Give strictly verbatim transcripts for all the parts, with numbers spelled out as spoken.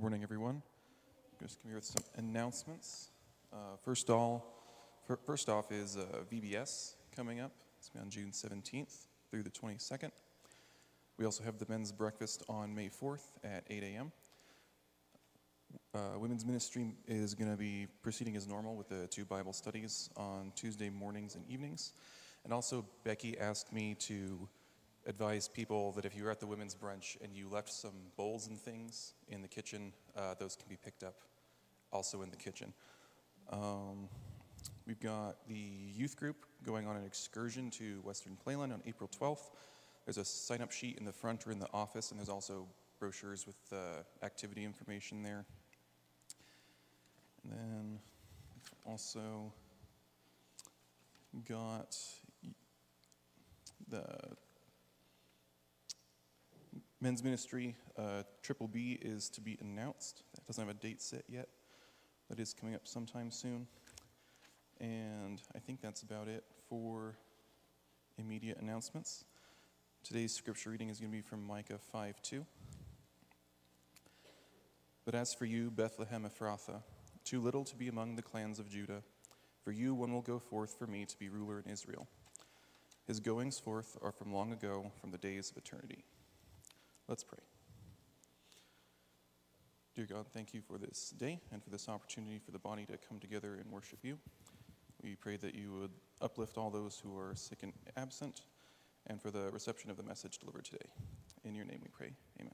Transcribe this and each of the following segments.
morning, everyone. I'm just coming here with some announcements. Uh, first, all, fir- first off is uh, V B S coming up. It's on June seventeenth through the twenty-second. We also have the men's breakfast on May fourth at eight a.m. Uh, women's ministry is going to be proceeding as normal with the two Bible studies on Tuesday mornings and evenings. And also, Becky asked me to advise people that if you were at the women's brunch and you left some bowls and things in the kitchen, uh, those can be picked up also in the kitchen. Um, we've got the youth group going on an excursion to Western Playland on April twelfth. There's a sign-up sheet in the front or in the office, and there's also brochures with uh, activity information there. And then also got the men's ministry, uh, Triple B is to be announced. That doesn't have a date set yet. That is coming up sometime soon. And I think that's about it for immediate announcements. Today's scripture reading is going to be from Micah five two. But as for you, Bethlehem Ephrathah, too little to be among the clans of Judah, for you one will go forth for me to be ruler in Israel. His goings forth are from long ago, from the days of eternity. Let's pray. Dear God, thank you for this day and for this opportunity for the body to come together and worship you. We pray that you would uplift all those who are sick and absent, and for the reception of the message delivered today. In your name we pray. Amen.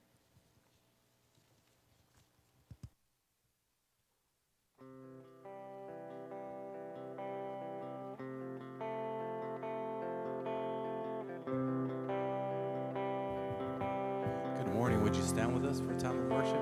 Good morning. Would you stand with us for a time of worship?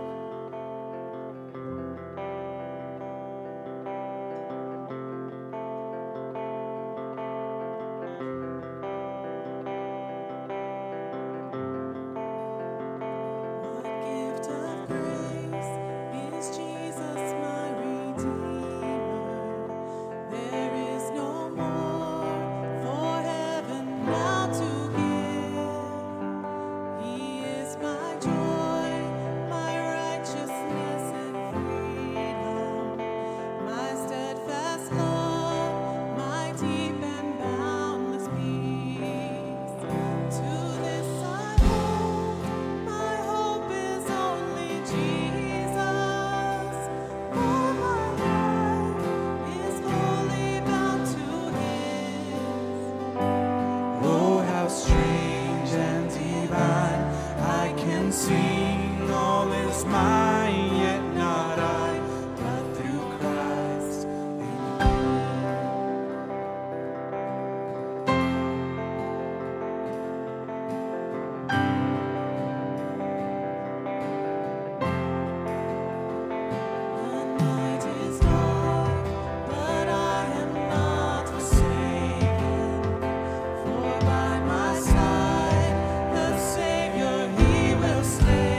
For by my side, the Savior, he will stay.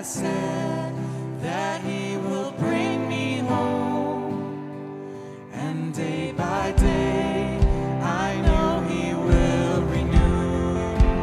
said that he will bring me home, and day by day I know he will renew,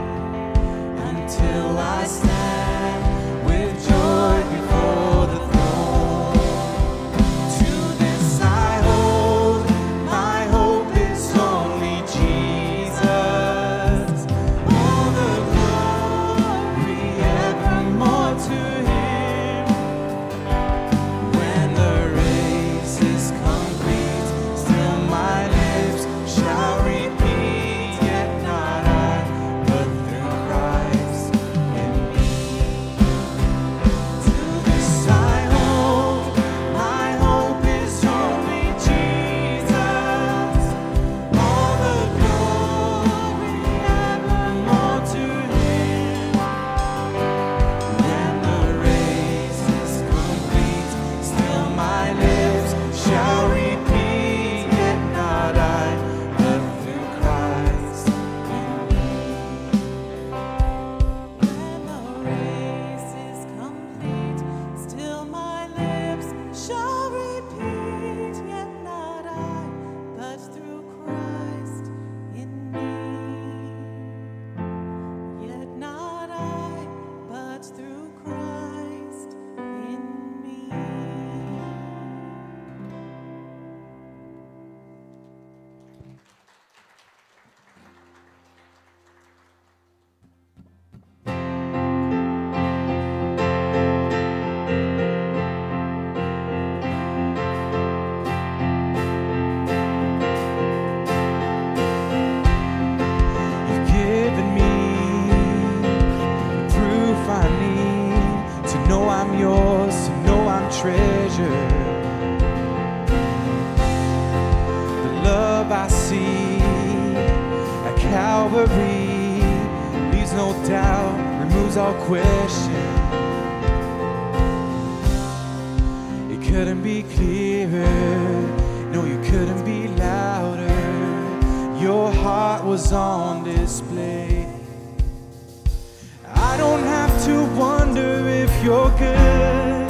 until I stand with joy before the throne. To this I hold, my hope is only Jesus. All the glory evermore to him. When the race is complete, still my lips shall repeat, yet not I, but through Christ in me. To this I hold, my hope is only Jesus. All the glory evermore to him. When the race is complete, still my lips shall repeat, yet not I, but through Christ in me. When the race is complete, still my lips shall repeat, yet not I, but through Christ in me. Yet not I, but through Christ in me. You've given me proof I need to know I'm yours, to know I'm treasured. The love I see at Calvary leaves no doubt, removes all question. It couldn't be clearer, no, you couldn't be louder. Your heart was on display. I don't have to wonder if you're good.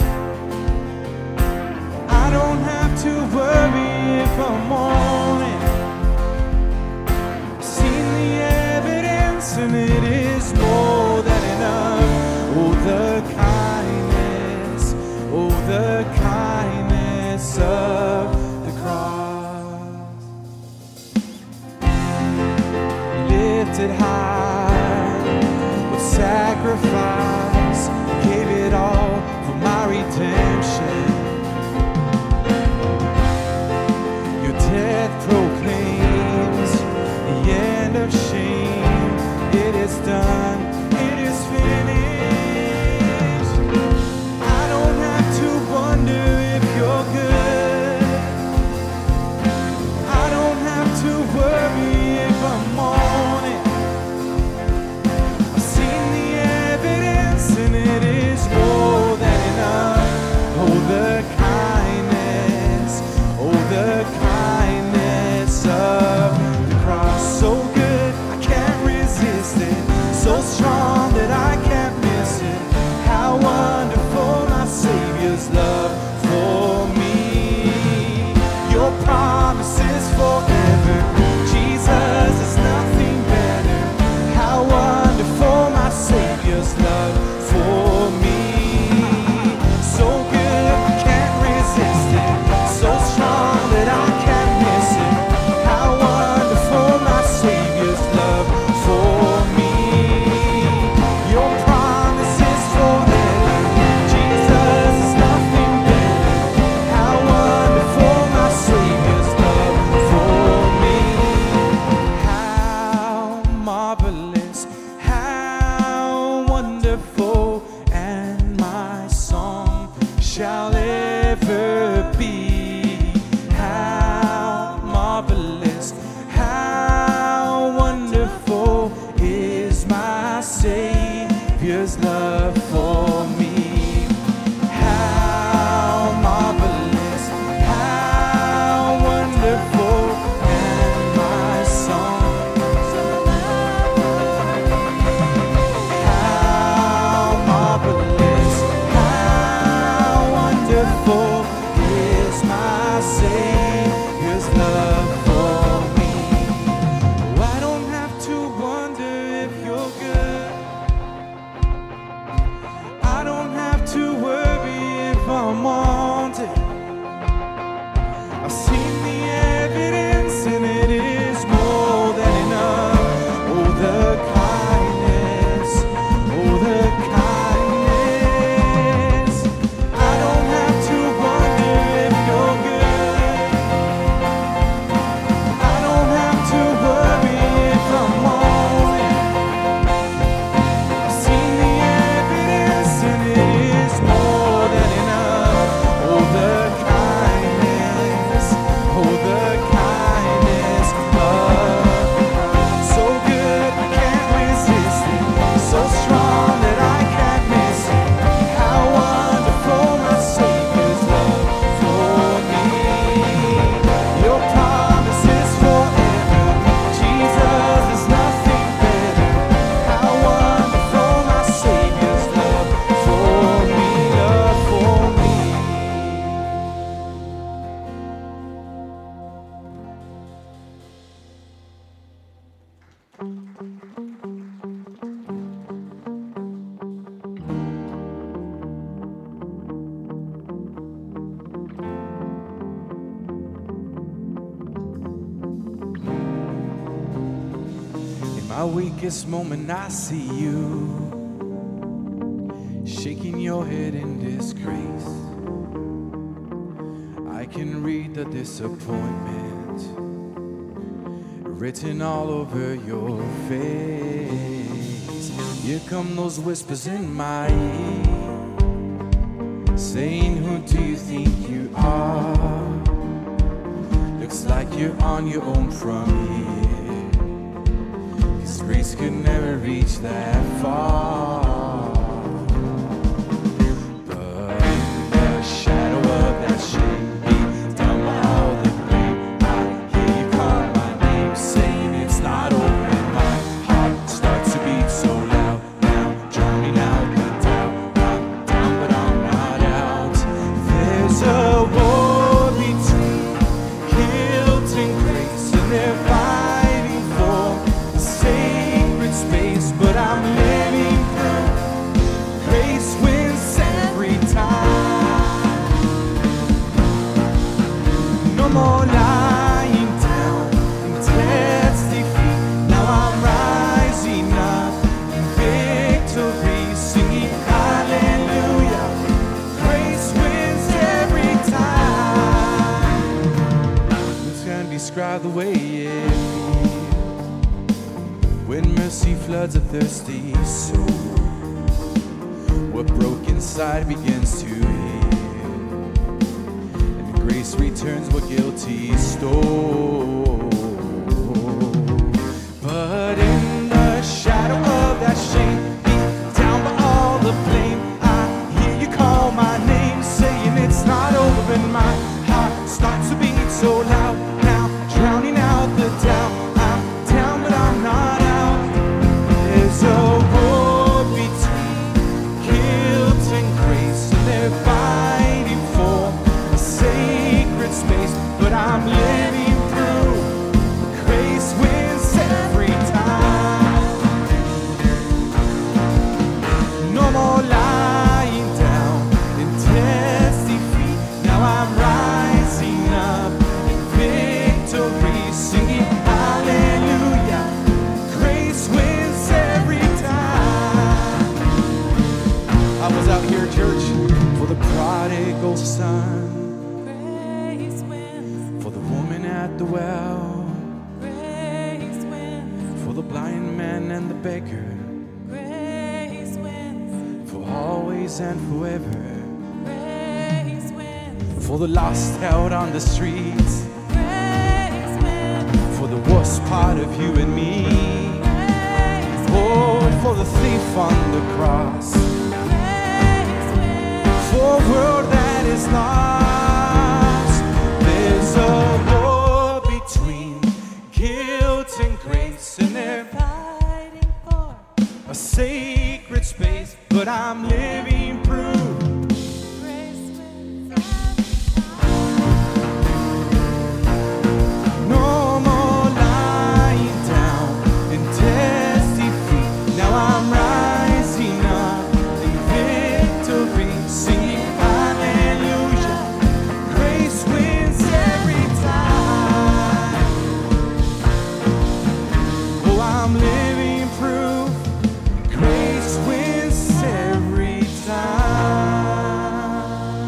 I don't have to worry if I'm on it. I've seen the evidence and it is more than enough. Oh, the kindness, oh, the kindness of the cross. Lifted high with sacrifice, gave it all for my redemption. Your death proclaims the end of shame. It is done, it is finished. I don't have to wonder if you're good. I don't have to worry if I'm on it. I've seen the evidence and it is more than enough. Oh, the In my weakest moment, I see you shaking your head in disgrace. I can read the disappointment written all over your face. Here come those whispers in my ear, saying, who do you think you are? Looks like you're on your own from here, 'cause grace could never reach that far. But in the shadow of that shame, down by all the blame, I hear you call my name, saying it's not over. My heart starts to beat so loud now, drowning out the doubt. I'm down, but I'm not out. There's a war between guilt and grace, and they're fighting for a sacred space. But I'm living through. Grace wins every time. No more lying down in death's defeat. Now I'm rising up in victory, singing hallelujah. Grace wins every time. Who's gonna describe the way it feels when mercy floods a thirsty soul? What broke inside begins to heal, and grace returns what guilty stole. But in the shadow of that shame, down by all the blame, I hear you call my name, saying it's not over. And my heart starts to beat so loud now, drowning out the doubt. I'm down, but I'm not out. There's a war between guilt and grace, and they're fighting for a sacred space. But I'm living through. Grace wins every time. No more lying down in death's defeat. Now I'm rising up in victory, singing hallelujah. Grace wins every time. I was out here, church, for the prodigal son, Grace wins, for the woman at the well, grace wins, for the blind man and the beggar, grace wins, for always and forever, grace wins, for the lost held on the streets, grace wins, for the worst part of you and me, grace oh, for the thief on the cross, grace wins, for a world that is lost. There's a war between guilt and grace, and they're fighting for a sacred space. But I'm living proof. grace wins every time. No more lying down in death's defeat. Now I'm rising up in victory, singing hallelujah. Grace wins every time. Oh, I'm living proof. Grace wins every time.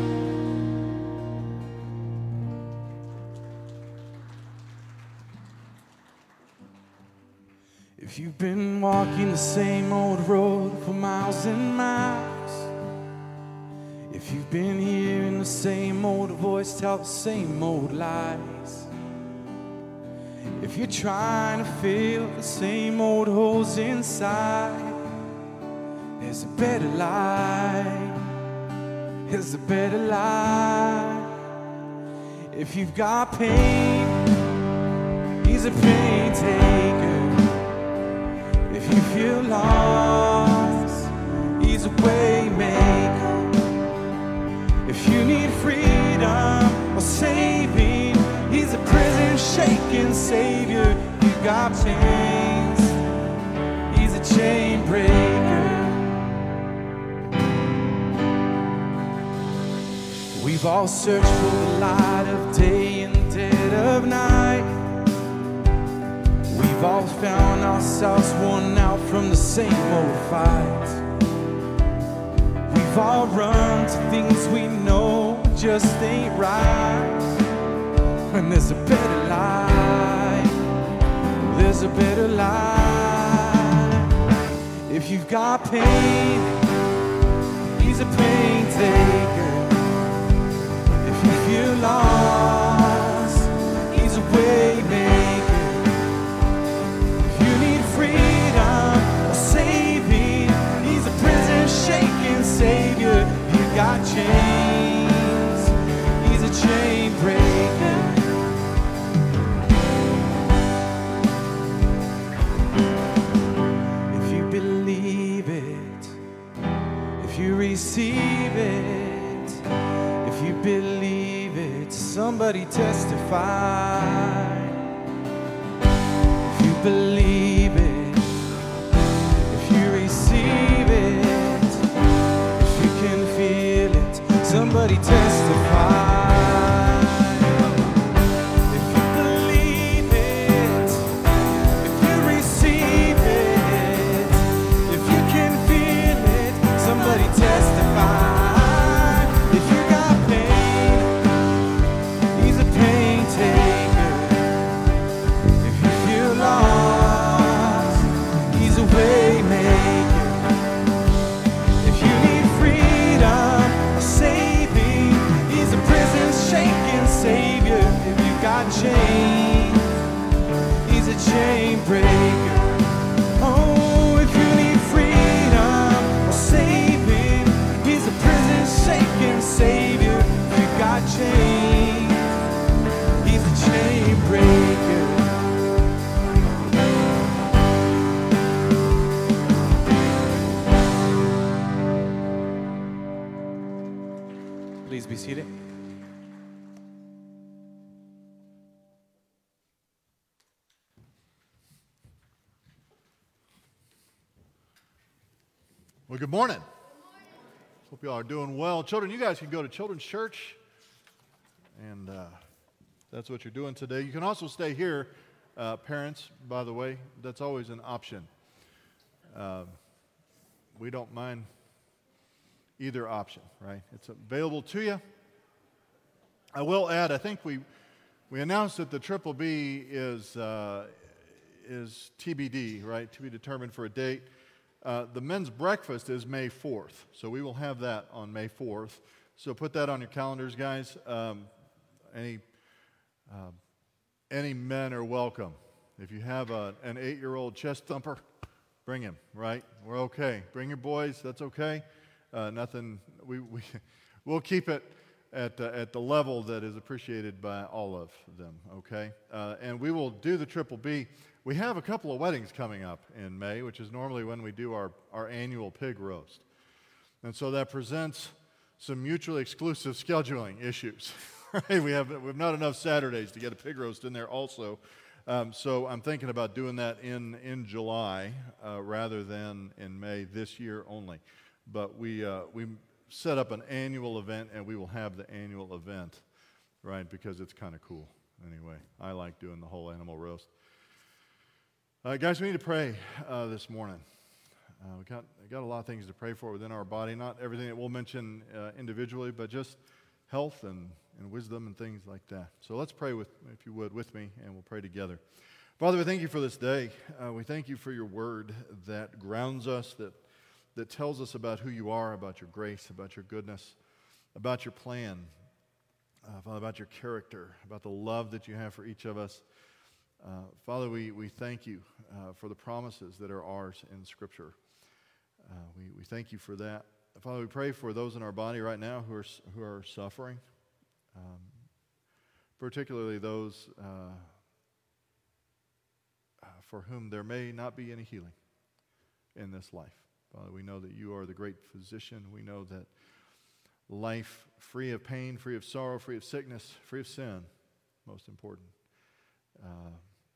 If you've been walking the same old road for miles and miles, if you've been hearing the same old voice tell the same old lies, if you're trying to fill the same old holes inside, there's a better life. There's a better life. If you've got pain, he's a pain taker. If you feel lost, he's a way maker. If you need freedom or saving, he's a prison shaking savior. You got pain, We've all searched for the light of day and dead of night. We've all found ourselves worn out from the same old fight. We've all run to things we know just ain't right. And there's a better life, there's a better life. If you've got pain, he's a pain taker. If you feel lost, he's a way maker. If you need freedom or saving, he's a prison shaking savior. If you got chains, he's a chain breaker. If you believe it, if you receive it, if you believe it, somebody testify. If you believe it, if you receive it, if you can feel it, somebody testify. If you believe it, if you receive it, if you can feel it, somebody testify. If you got pain, he's a pain taker. If you feel lost, he's a way maker. If you need freedom or saving, he's a prison shaking savior. If you got chains, he's a chain breaker. Oh, if you need freedom or saving, he's a prison shaking savior. If you got chains, he's a chain breaker. Please be seated. Well, good morning. Hope you all are doing well. Children, you guys can go to children's church, and uh, that's what you're doing today. You can also stay here, uh, parents, by the way. That's always an option. Uh, we don't mind either option, right? It's available to you. I will add, I think we we announced that the Triple B is uh, is T B D, right? To be determined for a date. Uh, the men's breakfast is May fourth, so we will have that on May fourth. So put that on your calendars, guys. Um, any uh, any men are welcome. If you have a, an eight-year-old chest thumper, bring him, right? We're okay. Bring your boys, that's okay. Uh, nothing, we, we, we'll keep it at, uh, at the level that is appreciated by all of them, okay? Uh, and we will do the Triple B. We have a couple of weddings coming up in May, which is normally when we do our, our annual pig roast. And so that presents some mutually exclusive scheduling issues, right? We have, we have not enough Saturdays to get a pig roast in there also. Um, so I'm thinking about doing that in, in July uh, rather than in May this year only. But we uh, we set up an annual event, and we will have the annual event, right, because it's kind of cool. Anyway, I like doing the whole animal roast. Uh, guys, we need to pray uh, this morning. Uh, we got we got a lot of things to pray for within our body. Not everything that we'll mention uh, individually, but just health and, and wisdom and things like that. So let's pray, with, if you would, with me, and we'll pray together. Father, we thank you for this day. Uh, we thank you for your word that grounds us, that that tells us about who you are, about your grace, about your goodness, about your plan, uh, Father, about your character, about the love that you have for each of us. Uh, Father, we, we thank you uh, for the promises that are ours in Scripture. Uh, we, we thank you for that. Father, we pray for those in our body right now who are, who are suffering, um, particularly those uh, uh, for whom there may not be any healing in this life. Father, we know that you are the great physician. We know that life free of pain, free of sorrow, free of sickness, free of sin, most important, uh,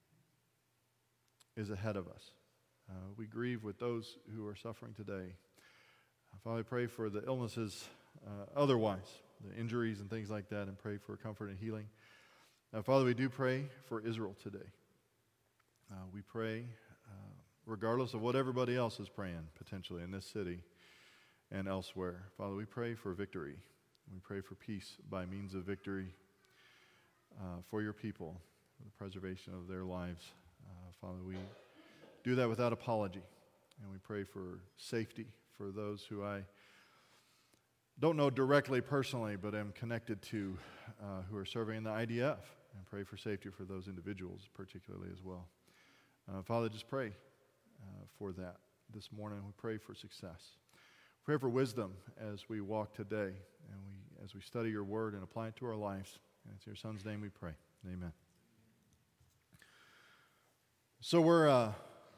is ahead of us. Uh, we grieve with those who are suffering today. Uh, Father, I pray for the illnesses uh, otherwise the injuries and things like that, and pray for comfort and healing. Now, Father, we do pray for Israel today. Uh, we pray, uh, regardless of what everybody else is praying, potentially, in this city and elsewhere. Father, we pray for victory. We pray for peace by means of victory uh, for your people, for the preservation of their lives. Uh, Father, we do that without apology. And we pray for safety for those who I don't know directly personally, but am connected to, uh, who are serving in the I D F. And pray for safety for those individuals particularly as well. Uh, Father, just pray uh, for that this morning. We pray for success. Pray for wisdom as we walk today and we as we study your word and apply it to our lives. And it's in your Son's name we pray. Amen. So we're uh,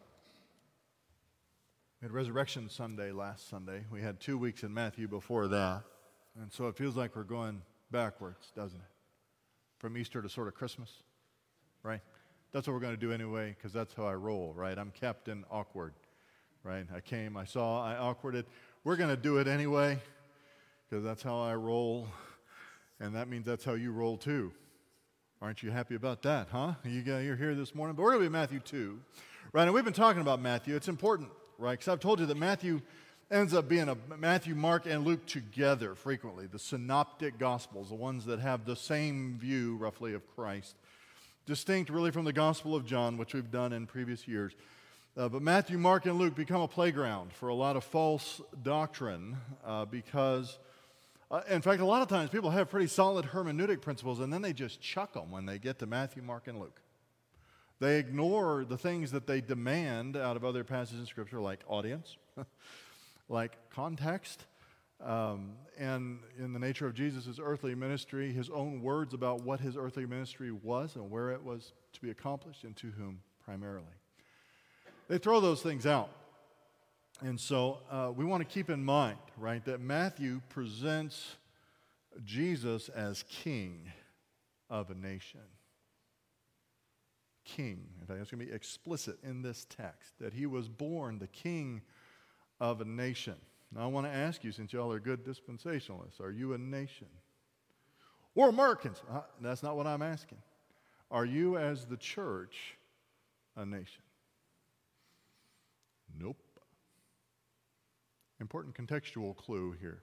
we had Resurrection Sunday last Sunday. We had two weeks in Matthew before that. And so it feels like we're going backwards, doesn't it? From Easter to sort of Christmas, right? That's what we're going to do anyway, because that's how I roll, right? I'm Captain Awkward, right? I came, I saw, I awkwarded. We're going to do it anyway, because that's how I roll, and that means that's how you roll too. Aren't you happy about that, huh? You got, you're here this morning, but we're going to be in Matthew two, right? And we've been talking about Matthew. It's important, right? Because I've told you that Matthew ends up being a Matthew, Mark, and Luke together frequently. The synoptic gospels, the ones that have the same view, roughly, of Christ. Distinct, really, from the Gospel of John, which we've done in previous years. Uh, but Matthew, Mark, and Luke become a playground for a lot of false doctrine uh, because, uh, in fact, a lot of times people have pretty solid hermeneutic principles, and then they just chuck them when they get to Matthew, Mark, and Luke. They ignore the things that they demand out of other passages in Scripture, like audience, like context, um, and in the nature of Jesus' earthly ministry, his own words about what his earthly ministry was and where it was to be accomplished and to whom primarily. They throw those things out. And so uh, we want to keep in mind, right, that Matthew presents Jesus as king of a nation. King. In fact, it's going to be explicit in this text that he was born the king of a nation. Now, I want to ask you, since y'all are good dispensationalists, are you a nation? Or Americans? Uh, that's not what I'm asking. Are you, as the church, a nation? Nope. Important contextual clue here.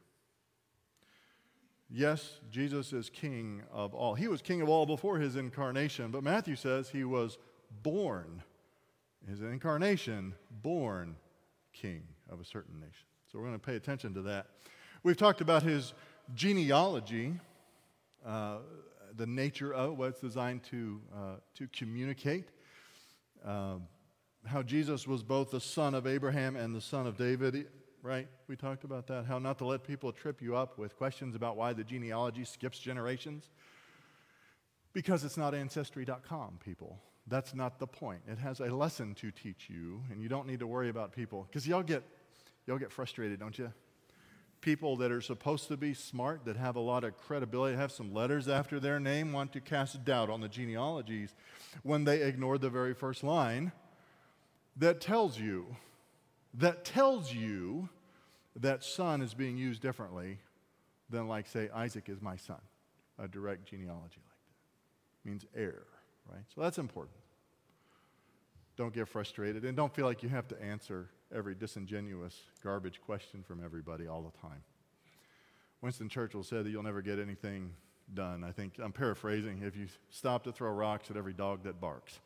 Yes, Jesus is king of all. He was king of all before his incarnation, but Matthew says he was born, his incarnation, born king of a certain nation. So we're going to pay attention to that. We've talked about his genealogy, uh, the nature of what it's designed to, uh, to communicate, uh, how Jesus was both the son of Abraham and the son of David, right? We talked about that, how not to let people trip you up with questions about why the genealogy skips generations. Because it's not Ancestry dot com, people. That's not the point. It has a lesson to teach you, and you don't need to worry about people. Because y'all get, y'all get frustrated, don't you? People that are supposed to be smart, that have a lot of credibility, have some letters after their name, want to cast doubt on the genealogies when they ignore the very first line that tells you, that tells you that son is being used differently than, like, say, Isaac is my son, a direct genealogy like that. It means heir, right? So that's important. Don't get frustrated, and don't feel like you have to answer every disingenuous garbage question from everybody all the time. Winston Churchill said that you'll never get anything done. I think, I'm paraphrasing, if you stop to throw rocks at every dog that barks.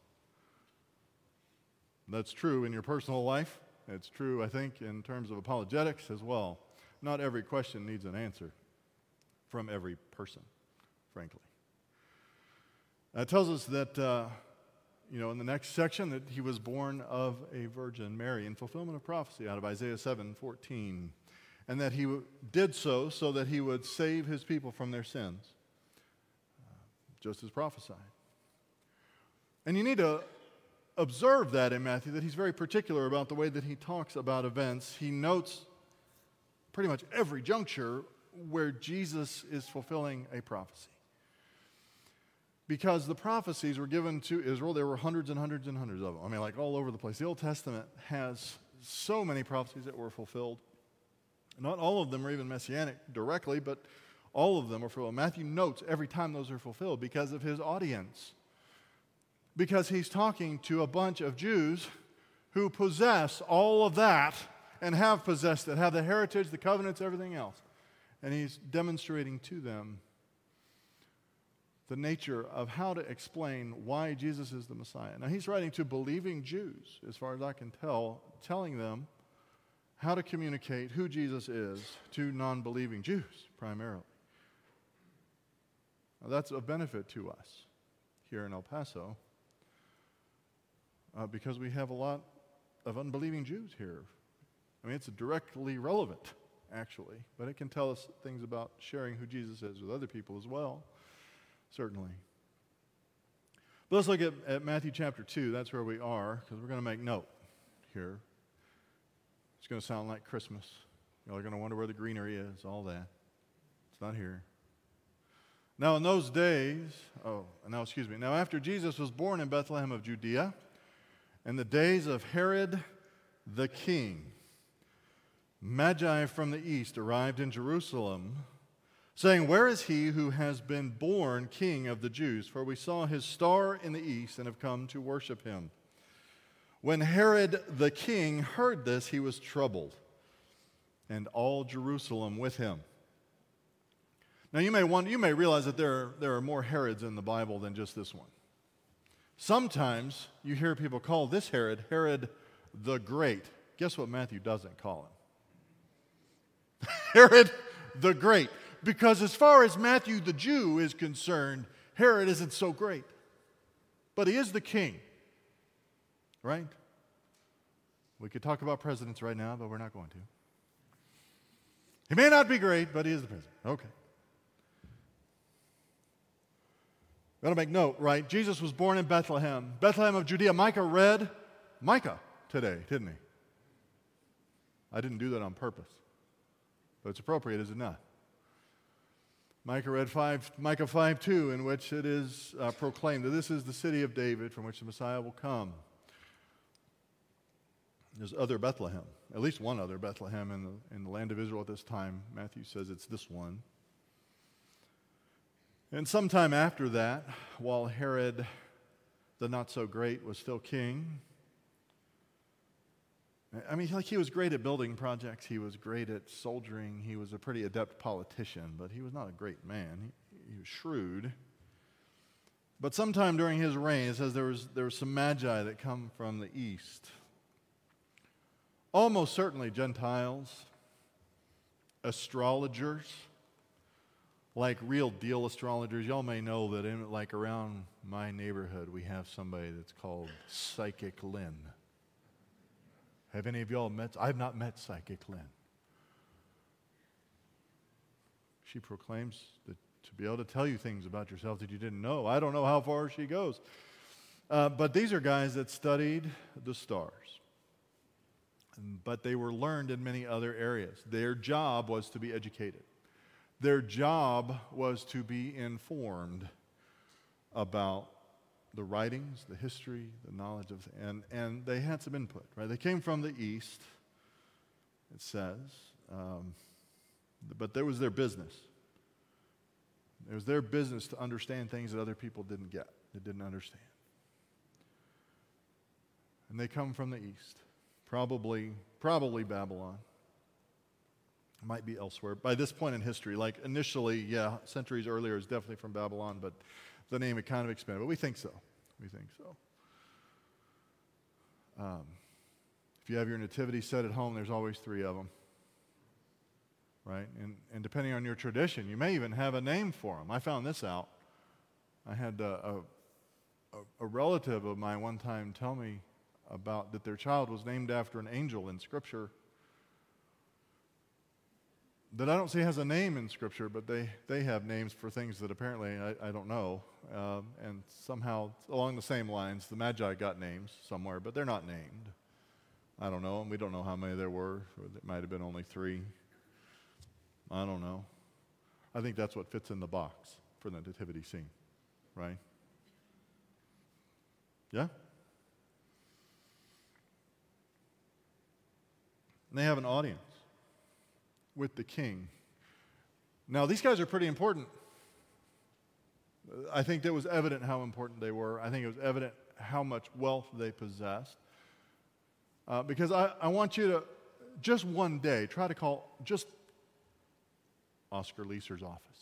That's true in your personal life. It's true, I think, in terms of apologetics as well. Not every question needs an answer from every person, frankly. It tells us that, uh, you know, in the next section, that he was born of a virgin, Mary, in fulfillment of prophecy out of Isaiah seven fourteen, and that he w- did so so that he would save his people from their sins, uh, just as prophesied. And you need to observe that in Matthew, that he's very particular about the way that he talks about events. He notes pretty much every juncture where Jesus is fulfilling a prophecy. Because the prophecies were given to Israel, there were hundreds and hundreds and hundreds of them. I mean, like all over the place. The Old Testament has so many prophecies that were fulfilled. Not all of them are even messianic directly, but All of them are fulfilled. Matthew notes every time those are fulfilled because of his audience. Because he's talking to a bunch of Jews who possess all of that and have possessed it, have the heritage, the covenants, everything else. And he's demonstrating to them the nature of how to explain why Jesus is the Messiah. Now, he's writing to believing Jews, as far as I can tell, telling them how to communicate who Jesus is to non-believing Jews, primarily. Now, that's a benefit to us here in El Paso, uh, because we have a lot of unbelieving Jews here. I mean, it's directly relevant, actually, but it can tell us things about sharing who Jesus is with other people as well, certainly. But let's look at, at Matthew chapter two. That's where we are, because we're going to make note here. It's going to sound like Christmas. Y'all are going to wonder where the greenery is, all that. It's not here. Now in those days, oh, no, excuse me. Now after Jesus was born in Bethlehem of Judea, in the days of Herod the king, Magi from the east arrived in Jerusalem, saying, "Where is he who has been born King of the Jews? For we saw his star in the east and have come to worship him." When Herod the king heard this, he was troubled, and all Jerusalem with him. Now you may wonder, you may realize that there are, there are more Herods in the Bible than just this one. Sometimes you hear people call this Herod, Herod the Great. Guess what Matthew doesn't call him? Herod the Great. Because as far as Matthew the Jew is concerned, Herod isn't so great. But he is the king. Right? We could talk about presidents right now, but we're not going to. He may not be great, but he is the president. Okay. Got to make note, right? Jesus was born in Bethlehem, Bethlehem of Judea. Micah read Micah today, didn't he? I didn't do that on purpose, but it's appropriate, is it not? Micah read five, Micah five two, in which it is uh, proclaimed that this is the city of David from which the Messiah will come. There's other Bethlehem, at least one other Bethlehem in the, in the land of Israel at this time. Matthew says it's this one. And sometime after that, while Herod the not-so-great was still king, I mean, like he was great at building projects, he was great at soldiering, he was a pretty adept politician, but he was not a great man. He, he was shrewd. But sometime during his reign, it says there was, there was some magi that come from the east. Almost certainly Gentiles, astrologers, like real deal astrologers. Y'all may know that in like around my neighborhood, we have somebody that's called Psychic Lynn. Have any of y'all met? I've not met Psychic Lynn. She proclaims that to be able to tell you things about yourself that you didn't know. I don't know how far she goes. Uh, but these are guys that studied the stars. But they were learned in many other areas. Their job was to be educated. Their job was to be informed about the writings, the history, the knowledge of, and, and they had some input, right? They came from the east, it says, um, but there was their business. It was their business to understand things that other people didn't get, they didn't understand. And they come from the east, probably, probably Babylon. Might be elsewhere. By this point in history, like initially, yeah, centuries earlier, is definitely from Babylon, but the name had kind of expanded. But we think so. We think so. Um, if you have your nativity set at home, there's always three of them, right? And, and depending on your tradition, you may even have a name for them. I found this out. I had a, a, a relative of mine one time tell me about that their child was named after an angel in Scripture that I don't see has a name in Scripture, but they, they have names for things that apparently I, I don't know. Um, and somehow, along the same lines, the Magi got names somewhere, but they're not named. I don't know, and we don't know how many there were. It might have been only three. I don't know. I think that's what fits in the box for the nativity scene, right? Yeah? And they have an audience with the king. Now, these guys are pretty important. I think that was evident how important they were. I think it was evident how much wealth they possessed. Uh, because I, I want you to, just one day, try to call just Oscar Leeser's office.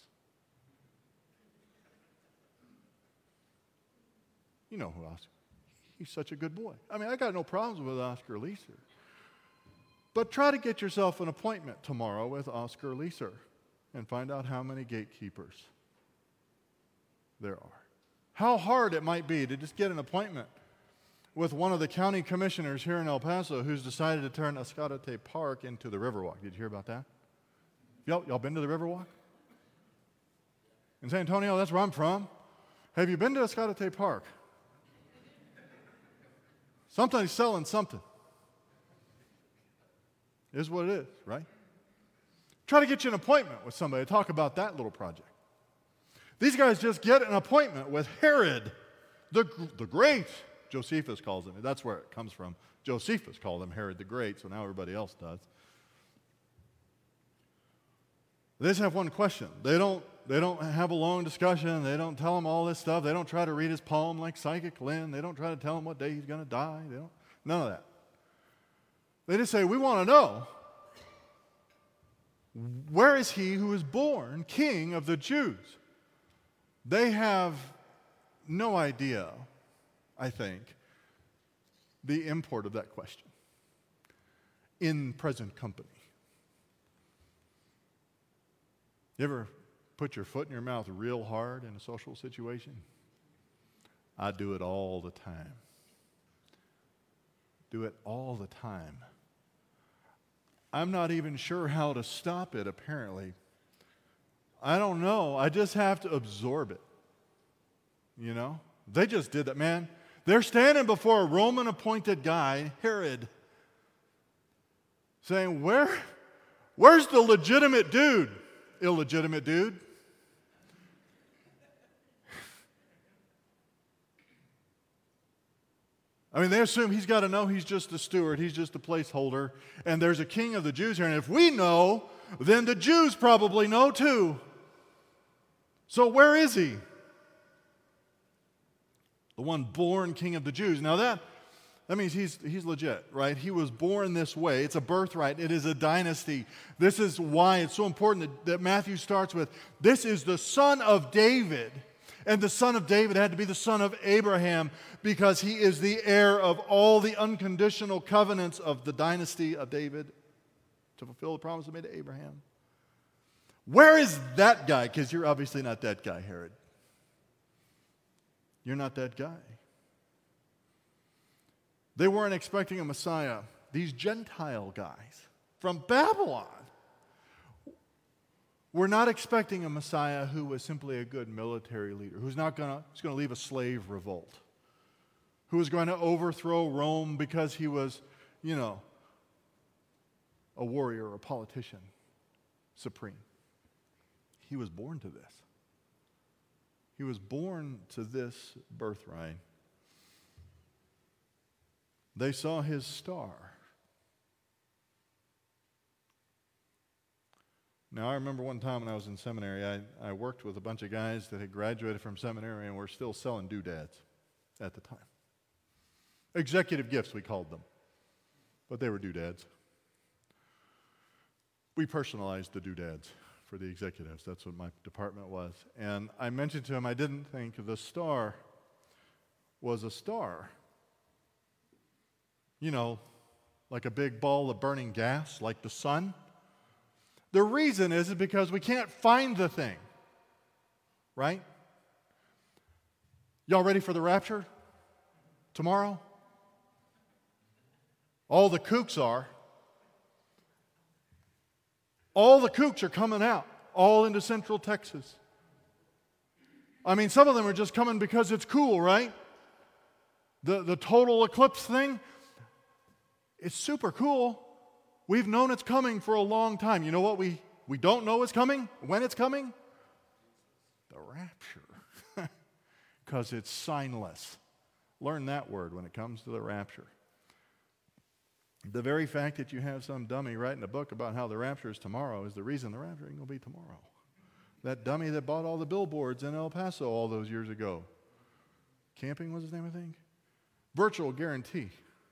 You know who Oscar, he's such a good boy. I mean, I got no problems with Oscar Leeser. But try to get yourself an appointment tomorrow with Oscar Leeser and find out how many gatekeepers there are. How hard it might be to just get an appointment with one of the county commissioners here in El Paso who's decided to turn Escalante Park into the Riverwalk. Did you hear about that? Y'all, y'all been to the Riverwalk? In San Antonio, that's where I'm from. Have you been to Escalante Park? Somebody's selling something. Is what it is, right? Try to get you an appointment with somebody to talk about that little project. These guys just get an appointment with Herod the, the Great. Josephus calls him. That's where it comes from. Josephus called him Herod the Great, so now everybody else does. They just have one question. They don't, they don't have a long discussion. They don't tell him all this stuff. They don't try to read his poem like Psychic Lynn. They don't try to tell him what day he's going to die. They don't, none of that. They just say, we want to know, where is he who is born king of the Jews? They have no idea, I think, the import of that question in present company. You ever put your foot in your mouth real hard in a social situation? I do it all the time. Do it all the time. I'm not even sure how to stop it, apparently. I don't know. I just have to absorb it. You know? They just did that, man. They're standing before a Roman appointed guy, Herod, saying, Where, where's the legitimate dude? Illegitimate dude. I mean, they assume he's got to know he's just a steward, he's just a placeholder, and there's a king of the Jews here, and if we know, then the Jews probably know too. So where is he? The one born king of the Jews. Now that, that means he's, he's legit, right? He was born this way. It's a birthright. It is a dynasty. This is why it's so important that, that Matthew starts with, this is the son of David. And the son of David had to be the son of Abraham because he is the heir of all the unconditional covenants of the dynasty of David to fulfill the promise made to Abraham. Where is that guy? Because you're obviously not that guy, Herod. You're not that guy. They weren't expecting a Messiah. These Gentile guys from Babylon were not expecting a Messiah who was simply a good military leader, who's not gonna, who's gonna leave a slave revolt, who was going to overthrow Rome because he was, you know, a warrior, a politician, supreme. He was born to this. He was born to this birthright. They saw his star. Now, I remember one time when I was in seminary, I, I worked with a bunch of guys that had graduated from seminary and were still selling doodads at the time. Executive gifts, we called them. But they were doodads. We personalized the doodads for the executives. That's what my department was. And I mentioned to him I didn't think the star was a star. You know, like a big ball of burning gas, like the sun. The reason is, is because we can't find the thing, right? Y'all ready for the rapture tomorrow? All the kooks are. All the kooks are coming out, all into Central Texas. I mean, some of them are just coming because it's cool, right? The, the total eclipse thing, it's super cool. We've known it's coming for a long time. You know what we, we don't know is coming? When it's coming? The rapture. Because it's signless. Learn that word when it comes to the rapture. The very fact that you have some dummy writing a book about how the rapture is tomorrow is the reason the rapture ain't going to be tomorrow. That dummy that bought all the billboards in El Paso all those years ago. Camping was his name, I think. Virtual guarantee.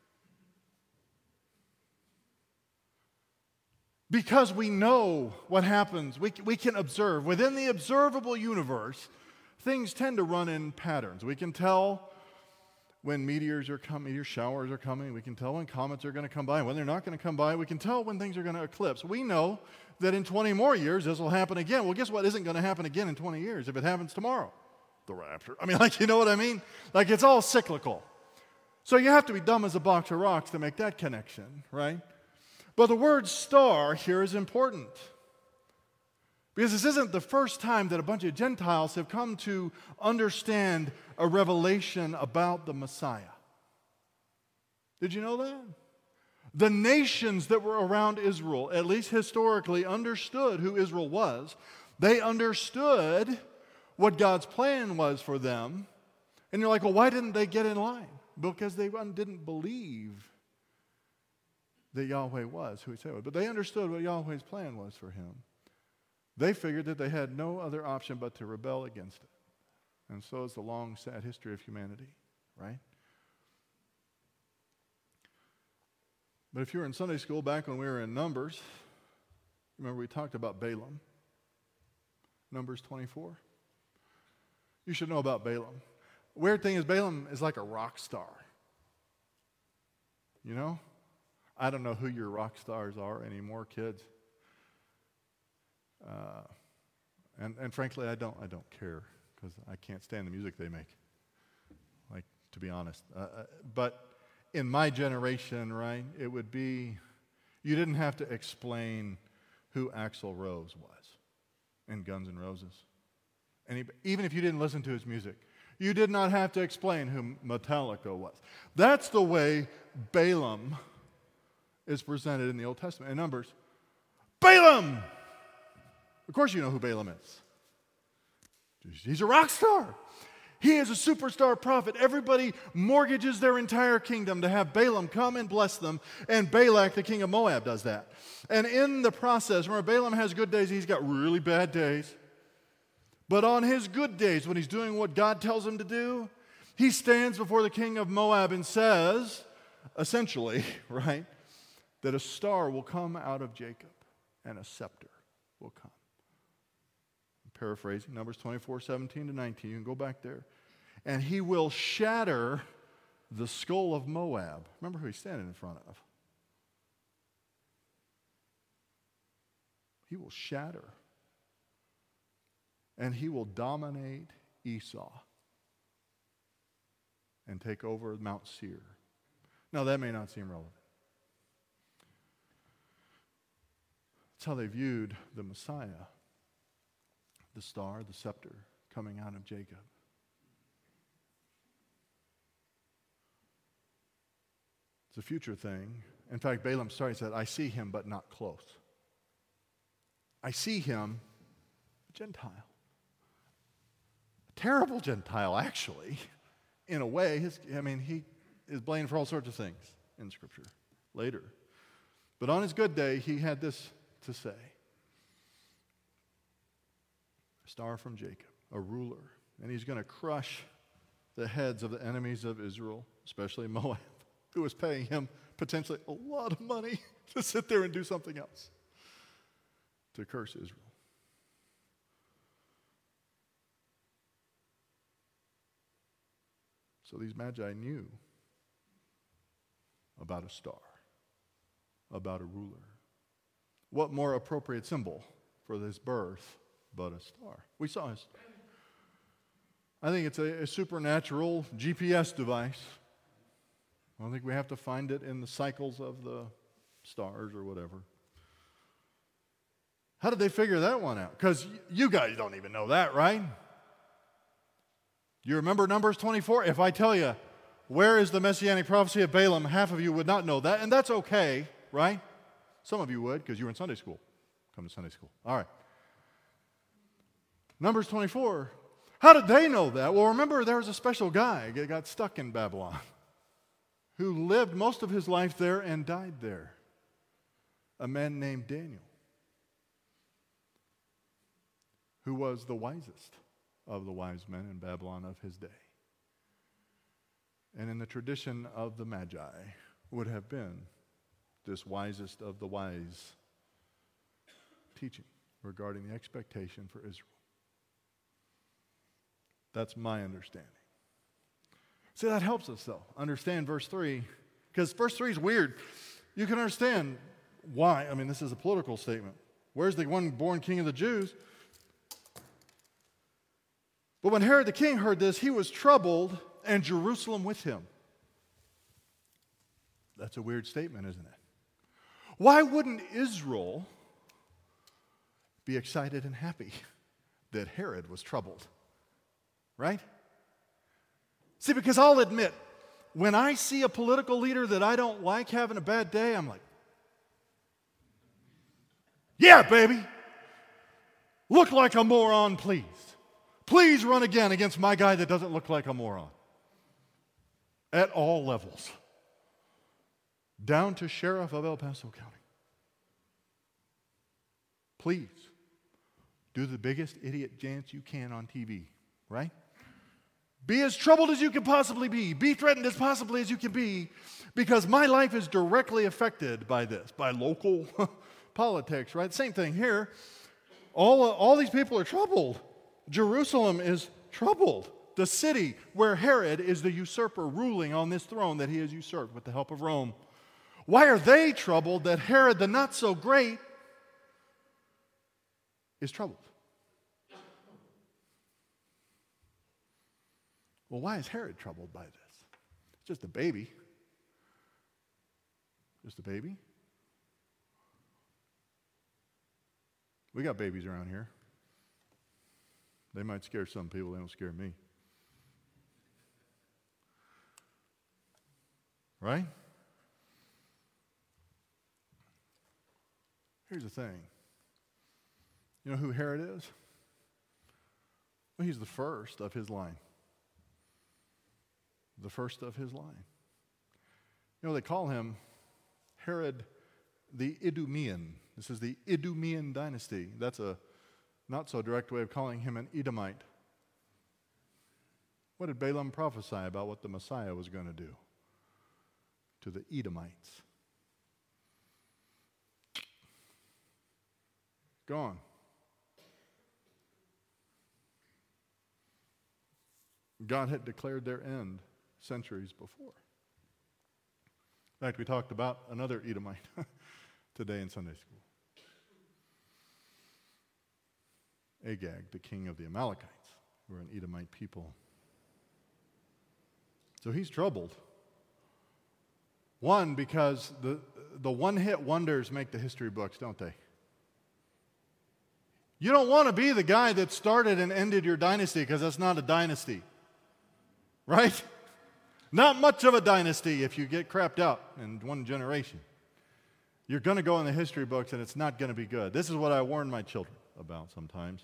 Because we know what happens, we, we can observe. Within the observable universe, things tend to run in patterns. We can tell when meteors are coming, meteor showers are coming. We can tell when comets are going to come by, when they're not going to come by. We can tell when things are going to eclipse. We know that in twenty more years, this will happen again. Well, guess what isn't going to happen again in twenty years if it happens tomorrow? The rapture. I mean, like, you know what I mean? Like, it's all cyclical. So you have to be dumb as a box of rocks to make that connection, right? But the word star here is important. Because this isn't the first time that a bunch of Gentiles have come to understand a revelation about the Messiah. Did you know that? The nations that were around Israel, at least historically, understood who Israel was. They understood what God's plan was for them. And you're like, well, why didn't they get in line? Because they didn't believe that Yahweh was who he said he was. But they understood what Yahweh's plan was for him. They figured that they had no other option but to rebel against it. And so is the long, sad history of humanity, right? But if you were in Sunday school back when we were in Numbers, remember we talked about Balaam. Numbers twenty-four. You should know about Balaam. Weird thing is Balaam is like a rock star. You know? I don't know who your rock stars are anymore, kids. Uh, and, and frankly, I don't I don't care because I can't stand the music they make. Like, to be honest. Uh, uh, but in my generation, right, it would be, you didn't have to explain who Axl Rose was in Guns N' Roses. And he, even if you didn't listen to his music, you did not have to explain who Metallica was. That's the way Balaam is presented in the Old Testament. In Numbers, Balaam! Of course you know who Balaam is. He's a rock star. He is a superstar prophet. Everybody mortgages their entire kingdom to have Balaam come and bless them, and Balak, the king of Moab, does that. And in the process, remember, Balaam has good days, he's got really bad days. But on his good days, when he's doing what God tells him to do, he stands before the king of Moab and says, essentially, right, that a star will come out of Jacob and a scepter will come. I'm paraphrasing, Numbers twenty-four, seventeen to nineteen. You can go back there. And he will shatter the skull of Moab. Remember who he's standing in front of. He will shatter. And he will dominate Esau and take over Mount Seir. Now, that may not seem relevant. That's how they viewed the Messiah, the star, the scepter coming out of Jacob. It's a future thing. In fact, Balaam started said, I see him, but not close. I see him, a Gentile. A terrible Gentile, actually, in a way. His, I mean, he is blamed for all sorts of things in Scripture later. But on his good day, he had this to say. A star from Jacob, a ruler. And he's going to crush the heads of the enemies of Israel, especially Moab, who was paying him potentially a lot of money to sit there and do something else, to curse Israel. So these magi knew about a star, about a ruler. What more appropriate symbol for this birth but a star? We saw his star. I think it's a, a supernatural G P S device. I don't think we have to find it in the cycles of the stars or whatever. How did they figure that one out? Because you guys don't even know that, right? You remember Numbers twenty-four? If I tell you, where is the messianic prophecy of Balaam, half of you would not know that, and that's okay, right? Some of you would, because you were in Sunday school. Come to Sunday school. All right. Numbers twenty-four. How did they know that? Well, remember, there was a special guy that got stuck in Babylon who lived most of his life there and died there. A man named Daniel. who was the wisest of the wise men in Babylon of his day. And in the tradition of the Magi would have been this wisest of the wise teaching regarding the expectation for Israel. That's my understanding. See, that helps us, though, understand verse three, because verse three is weird. You can understand why. I mean, this is a political statement. Where's the one born king of the Jews? But when Herod the king heard this, he was troubled, and Jerusalem with him. That's a weird statement, isn't it? Why wouldn't Israel be excited and happy that Herod was troubled? Right? See, because I'll admit, when I see a political leader that I don't like having a bad day, I'm like, yeah, baby. Look like a moron, please. Please run again against my guy that doesn't look like a moron. At all levels. Down to sheriff of El Paso County. Please, do the biggest idiot dance you can on T V, right? Be as troubled as you can possibly be. Be threatened as possibly as you can be, because my life is directly affected by this, by local politics, right? Same thing here. All, all these people are troubled. Jerusalem is troubled. The city where Herod is the usurper ruling on this throne that he has usurped with the help of Rome. Why are they troubled that Herod the not so great is troubled? Well, why is Herod troubled by this? It's just a baby. Just a baby. We got babies around here. They might scare some people, they don't scare me. Right? Here's the thing. You know who Herod is? Well, he's the first of his line. The first of his line. You know, they call him Herod the Idumean. This is the Idumean dynasty. That's a not so direct way of calling him an Edomite. What did Balaam prophesy about what the Messiah was going to do to the Edomites? Gone. God had declared their end centuries before. In fact, we talked about another Edomite today in Sunday school. Agag, the king of the Amalekites, who were an Edomite people. So he's troubled. One, because the, the one-hit wonders make the history books, don't they? You don't want to be the guy that started and ended your dynasty, because that's not a dynasty. Right? Not much of a dynasty if you get crapped out in one generation. You're going to go in the history books and it's not going to be good. This is what I warn my children about sometimes.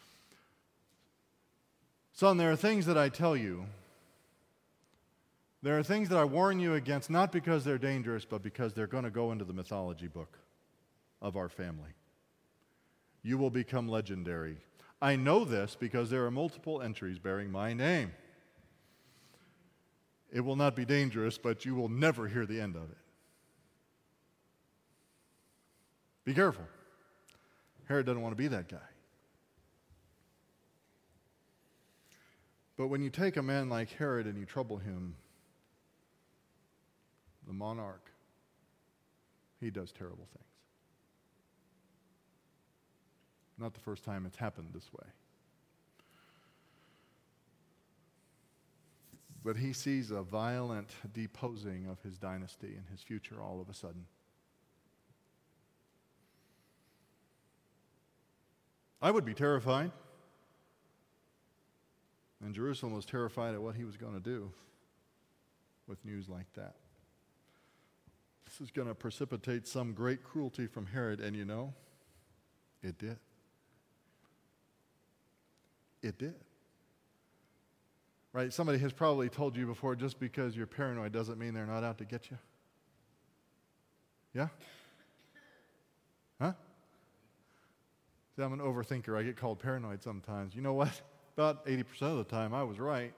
Son, there are things that I tell you. There are things that I warn you against, not because they're dangerous, but because they're going to go into the mythology book of our family. You will become legendary. I know this because there are multiple entries bearing my name. It will not be dangerous, but you will never hear the end of it. Be careful. Herod doesn't want to be that guy. But when you take a man like Herod and you trouble him, the monarch, he does terrible things. Not the first time it's happened this way. But he sees a violent deposing of his dynasty and his future all of a sudden. I would be terrified. And Jerusalem was terrified at what he was going to do with news like that. This is going to precipitate some great cruelty from Herod, and you know, it did. It did. Right? Somebody has probably told you before, just because you're paranoid doesn't mean they're not out to get you. Yeah? Huh? See, I'm an overthinker. I get called paranoid sometimes. You know what? About eighty percent of the time, I was right.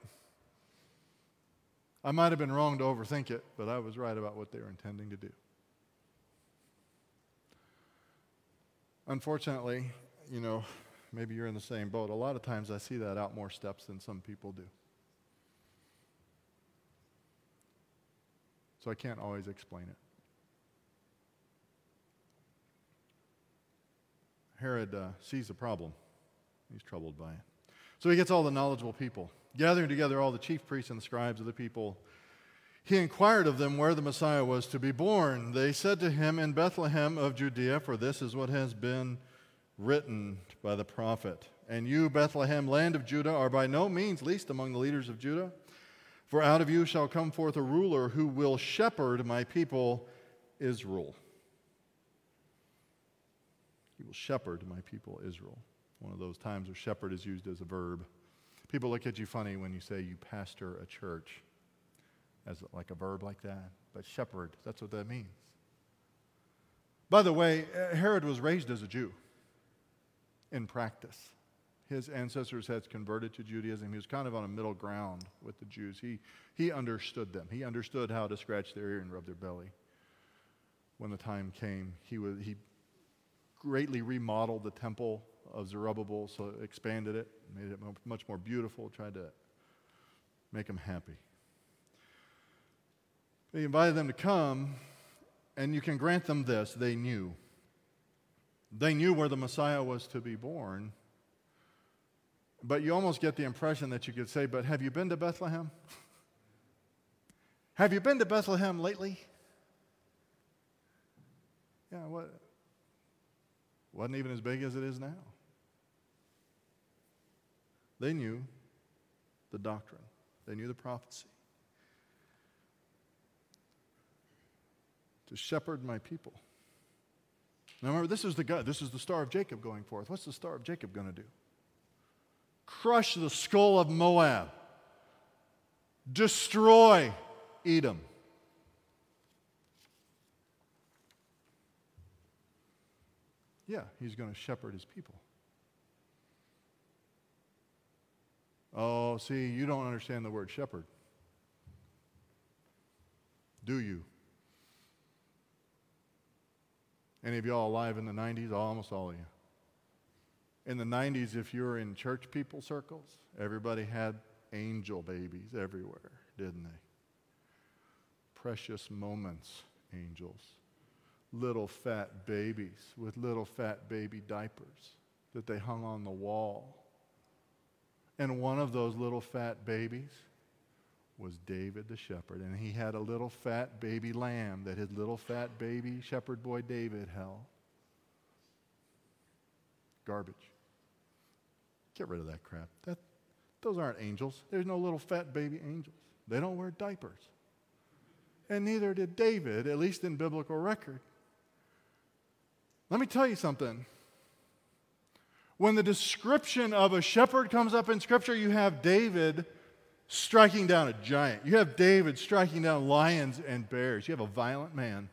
I might have been wrong to overthink it, but I was right about what they were intending to do. Unfortunately, you know, maybe you're in the same boat. A lot of times I see that out more steps than some people do. So I can't always explain it. Herod uh, sees the problem. He's troubled by it. So he gets all the knowledgeable people, gathering together all the chief priests and the scribes of the people. He inquired of them where the Messiah was to be born. They said to him, in Bethlehem of Judea, for this is what has been written by the prophet. And you, Bethlehem, land of Judah, are by no means least among the leaders of Judah. For out of you shall come forth a ruler who will shepherd my people Israel. He will shepherd my people Israel. One of those times where shepherd is used as a verb. People look at you funny when you say you pastor a church as like a verb like that. But shepherd, that's what that means. By the way, Herod was raised as a Jew in practice. His ancestors had converted to Judaism. He was kind of on a middle ground with the Jews. He, he understood them. He understood how to scratch their ear and rub their belly. When the time came, he was, he greatly remodeled the temple of Zerubbabel, so expanded it, made it much more beautiful, tried to make them happy. He invited them to come, and you can grant them this, they knew. They knew where the Messiah was to be born, but you almost get the impression that you could say, but have you been to Bethlehem? Have you been to Bethlehem lately? Yeah, what? Wasn't even as big as it is now. They knew the doctrine. They knew the prophecy. To shepherd my people. Now remember, this is the God, this is the Star of Jacob going forth. What's the Star of Jacob going to do? Crush the skull of Moab. Destroy Edom. Yeah, he's going to shepherd his people. Oh, see, you don't understand the word shepherd. Do you? Any of y'all alive in the nineties? Almost all of you. In the nineties, if you were in church people circles, everybody had angel babies everywhere, didn't they? Precious moments, angels. Little fat babies with little fat baby diapers that they hung on the wall. And one of those little fat babies was David the shepherd. And he had a little fat baby lamb that his little fat baby shepherd boy David held. Garbage. Get rid of that crap. That, those aren't angels. There's no little fat baby angels. They don't wear diapers. And neither did David, at least in biblical record. Let me tell you something. When the description of a shepherd comes up in Scripture, you have David striking down a giant. You have David striking down lions and bears. You have a violent man.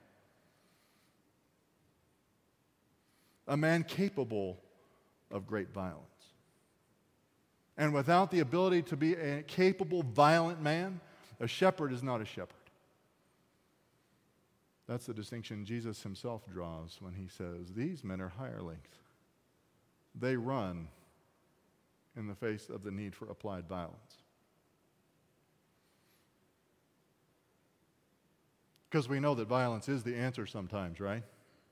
A man capable of great violence. And without the ability to be a capable, violent man, a shepherd is not a shepherd. That's the distinction Jesus himself draws when he says, these men are hirelings. They run in the face of the need for applied violence. Because we know that violence is the answer sometimes, right?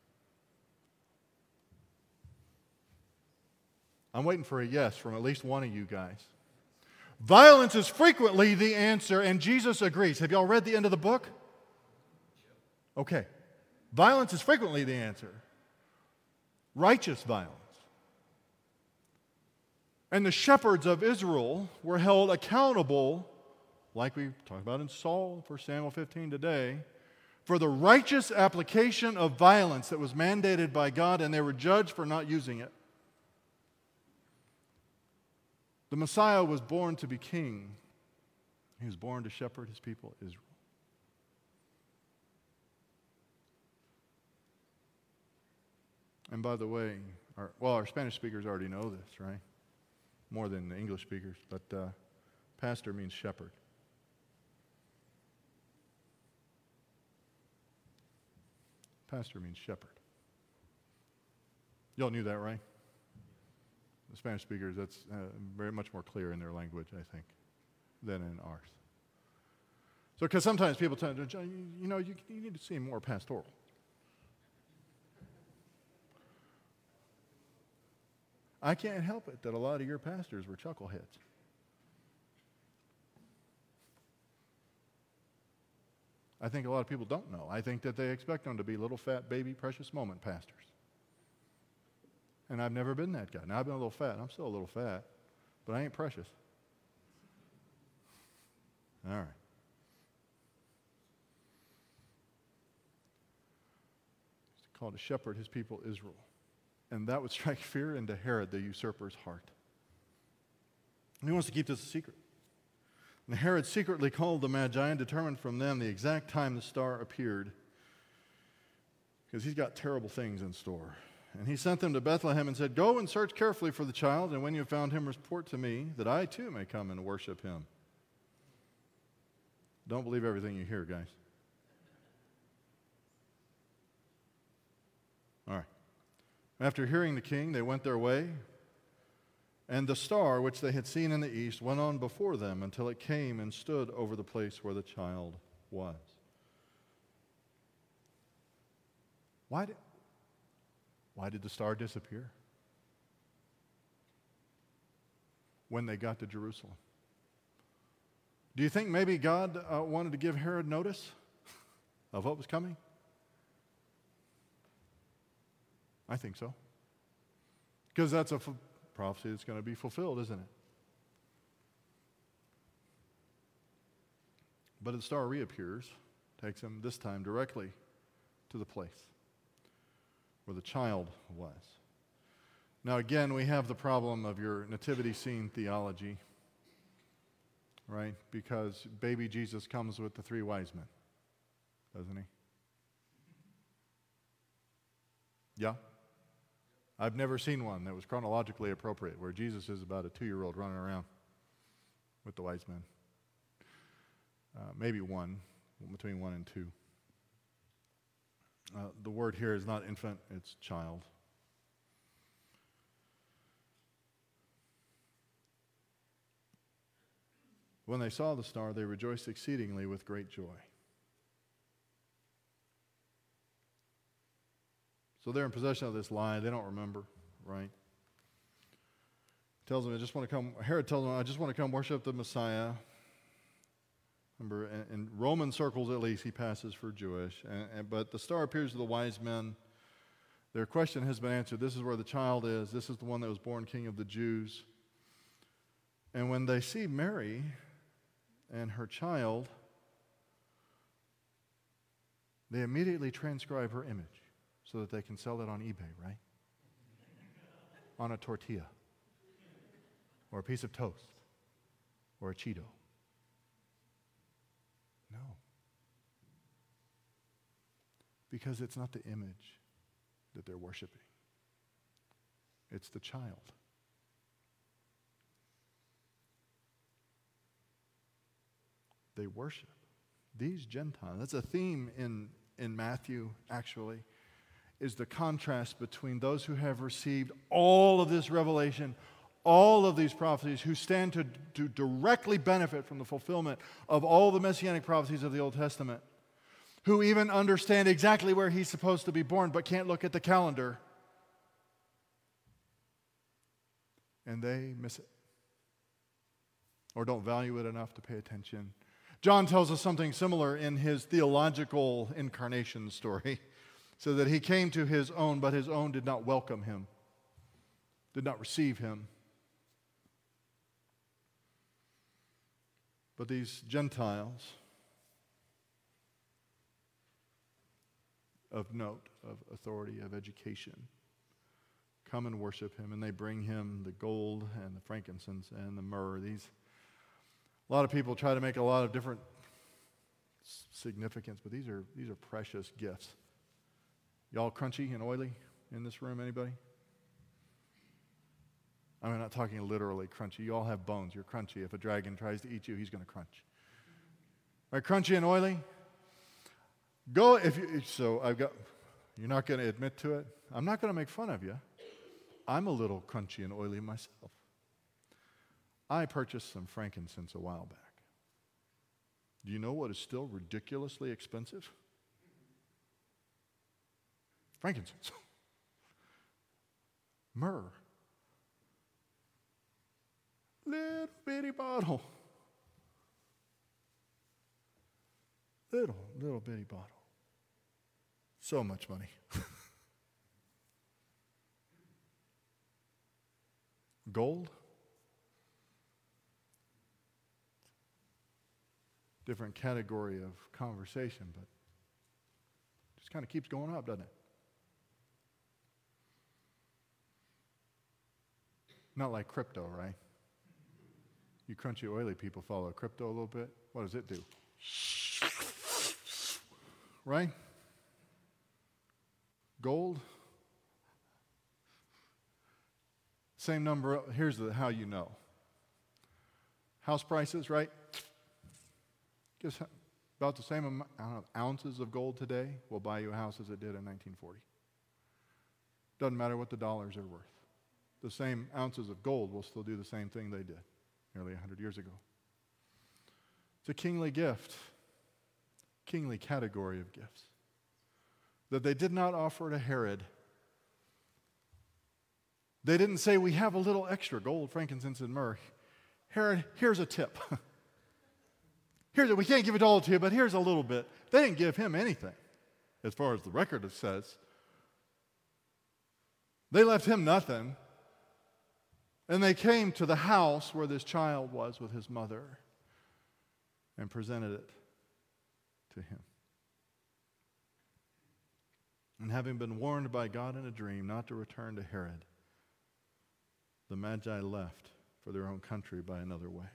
I'm waiting for a yes from at least one of you guys. Violence is frequently the answer, and Jesus agrees. Have y'all read the end of the book? Okay. Violence is frequently the answer. Righteous violence. And the shepherds of Israel were held accountable, like we talked about in Saul, First Samuel fifteen today, for the righteous application of violence that was mandated by God, and they were judged for not using it. The Messiah was born to be king. He was born to shepherd his people, Israel. And by the way, Our, well, our Spanish speakers already know this, right? More than the English speakers, but uh, pastor means shepherd. Pastor means shepherd. Y'all knew that, right? The Spanish speakers, that's uh, very much more clear in their language, I think, than in ours. So, because sometimes people tell me, you know, you, you need to seem more pastoral. I can't help it that a lot of your pastors were chuckleheads. I think a lot of people don't know. I think that they expect them to be little fat baby precious moment pastors. And I've never been that guy. Now I've been a little fat. I'm still a little fat, but I ain't precious. All right. He's called to shepherd his people Israel. And that would strike fear into Herod, the usurper's heart. He wants to keep this a secret. And Herod secretly called the Magi and determined from them the exact time the star appeared, because he's got terrible things in store. And he sent them to Bethlehem and said, "Go and search carefully for the child, and when you have found him, report to me, that I too may come and worship him." Don't believe everything you hear, guys. All right. After hearing the king, they went their way, and the star which they had seen in the east went on before them until it came and stood over the place where the child was. Why did, why did the star disappear when they got to Jerusalem? Do you think maybe God uh, wanted to give Herod notice of what was coming? I think so. Because that's a f- prophecy that's going to be fulfilled, isn't it? But the star reappears, takes him this time directly to the place where the child was. Now again, we have the problem of your nativity scene theology, right? Because baby Jesus comes with the three wise men, doesn't he? Yeah? I've never seen one that was chronologically appropriate, where Jesus is about a two-year-old running around with the wise men. Uh, maybe one, between one and two. Uh, the word here is not infant, it's child. When they saw the star, they rejoiced exceedingly with great joy. So they're in possession of this lie. They don't remember, right? Tells them, I just want to come, Herod tells them, I just want to come worship the Messiah. Remember, in, in Roman circles at least, he passes for Jewish. And, and, but the star appears to the wise men. Their question has been answered. This is where the child is. This is the one that was born king of the Jews. And when they see Mary and her child, they immediately transcribe her image so that they can sell it on eBay, right? On a tortilla, or a piece of toast, or a Cheeto. No. Because it's not the image that they're worshiping. It's the child. They worship. These Gentiles, that's a theme in, in Matthew, actually, is the contrast between those who have received all of this revelation, all of these prophecies, who stand to, to directly benefit from the fulfillment of all the messianic prophecies of the Old Testament, who even understand exactly where he's supposed to be born but can't look at the calendar, and they miss it or don't value it enough to pay attention. John tells us something similar in his theological incarnation story, so that he came to his own, but his own did not welcome him, did not receive him. But these Gentiles of note, of authority, of education, come and worship him, and they bring him the gold and the frankincense and the myrrh. These, a lot of people try to make a lot of different significance, but these are these are precious gifts. Y'all crunchy and oily in this room, anybody? I'm not talking literally crunchy. You all have bones. You're crunchy. If a dragon tries to eat you, he's going to crunch. Right, crunchy and oily? Go if you, so I've got, you're not going to admit to it. I'm not going to make fun of you. I'm a little crunchy and oily myself. I purchased some frankincense a while back. Do you know what is still ridiculously expensive? Frankincense. Myrrh. Little bitty bottle. Little, little bitty bottle. So much money. Gold. Different category of conversation, but just kind of keeps going up, doesn't it? Not like crypto, right? You crunchy, oily people follow crypto a little bit. What does it do? Right? Gold. Same number. Here's the, how you know. House prices, right? Guess about the same amount of ounces of gold today will buy you a house as it did in nineteen forty. Doesn't matter what the dollars are worth. The same ounces of gold will still do the same thing they did nearly one hundred years ago. It's a kingly gift, kingly category of gifts that they did not offer to Herod. They didn't say, we have a little extra gold, frankincense, and myrrh. Herod, here's a tip. Here's a, we can't give it all to you, but here's a little bit. They didn't give him anything, as far as the record says. They left him nothing. And they came to the house where this child was with his mother and presented it to him. And having been warned by God in a dream not to return to Herod, the Magi left for their own country by another way.